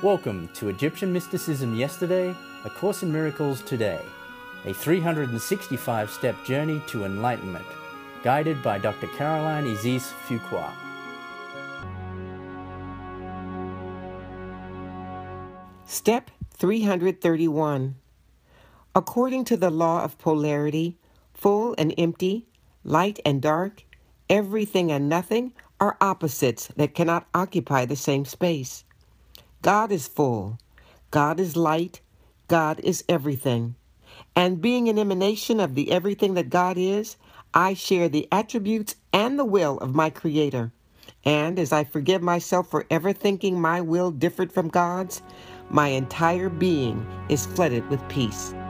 Welcome to Egyptian Mysticism Yesterday, A Course in Miracles Today, a 365-step journey to enlightenment, guided by Dr. Caroline Isis Fuqua. Step 331. According to the law of polarity, full and empty, light and dark, everything and nothing are opposites that cannot occupy the same space. God is full, God is light, God is everything. And being an emanation of the everything that God is, I share the attributes and the will of my Creator. And as I forgive myself for ever thinking my will differed from God's, my entire being is flooded with peace.